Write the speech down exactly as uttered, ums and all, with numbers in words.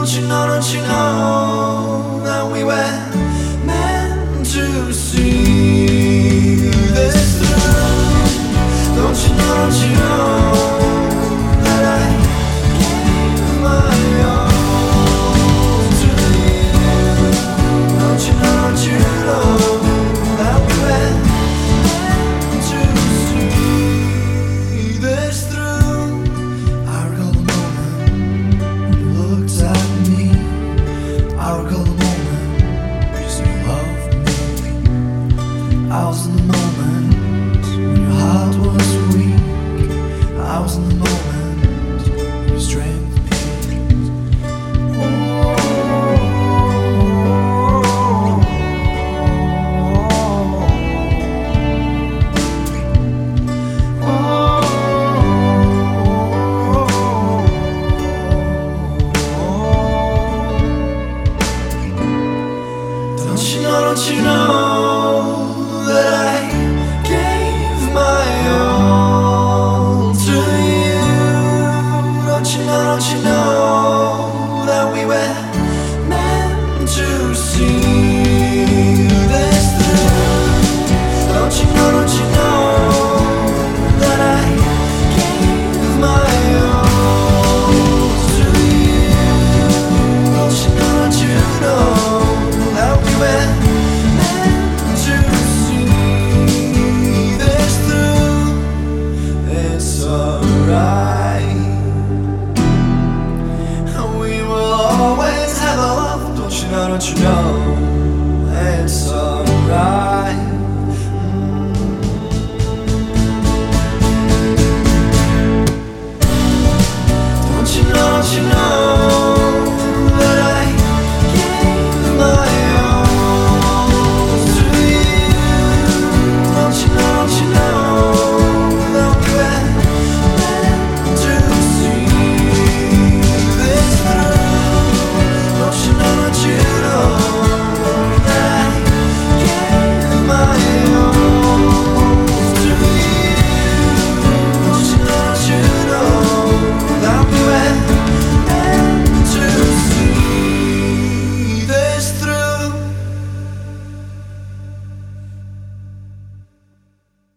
Don't you know, don't you know that we were meant to see this through? Don't you know, don't you know that I gave my all to you? Don't you know, don't you know that we were meant to see this through? I recall the moment when you looked at me. I recall the moment because you loved me. I was in the moment when your heart was weak. I was in the moment when your strength peaked. Oh, don't you know, don't you know that I gave my all to you? Don't you know, don't you know that we were meant to see this through? Don't you know, don't you know that I gave my all to you? Don't you know, don't you know that we were meant to see this through? It's alright, we will always have our love. Don't you know, don't you know? It's alright.